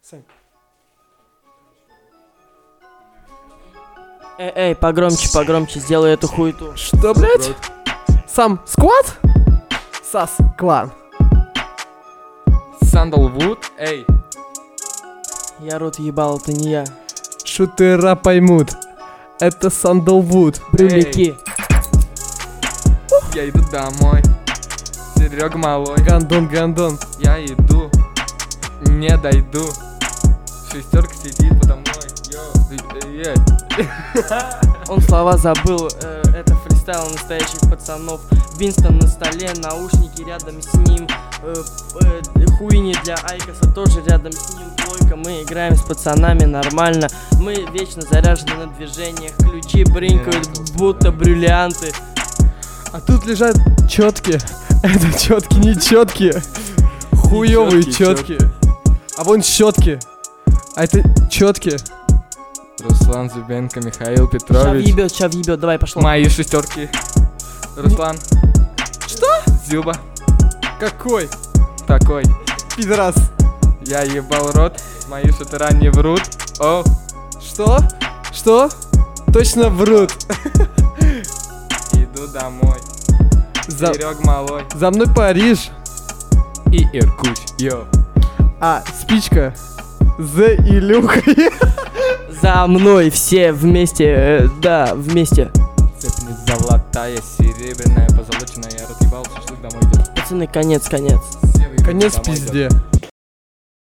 Сань. Эй, погромче, сделай эту хуету. Что, блядь? Сам сквад? Сас клан. Сандалвуд, эй. Я рот ебал, это не я. Шутера поймут. Это Сандалвуд. Брюлики. Я иду домой. Серега малой. Гандон. Я иду. Не дойду. Шестерка сидит подо мной. Йо. Он слова забыл, это фристайл настоящих пацанов. Винстон на столе, наушники рядом с ним. Хуйни для Айкоса тоже рядом с ним. Плойка, мы играем с пацанами нормально. Мы вечно заряжены на движениях. Ключи бринкают, будто бриллианты. А тут лежат четкие. Это четкие, не четкие. Хуёвые Нечёткие, четкие. А вон щетки. А это четкие. Руслан Зубенко, Михаил Петрович. Ща въебет, давай, пошло. Мои шестерки. Руслан. Что? Зюба. Какой? Такой. Пидорас. Я ебал рот. Мои шутера не врут. О. Что? Что? Точно врут. Иду домой. Серег малой. За мной Париж. И Иркутsk. Йо. А спичка. За Илюхой. За мной все вместе, да, вместе. Цепь не золотая, серебряная, позолоченная. Я разъебал, шашлык домой идет. Пацаны, конец. Конец Домой идет. пизде.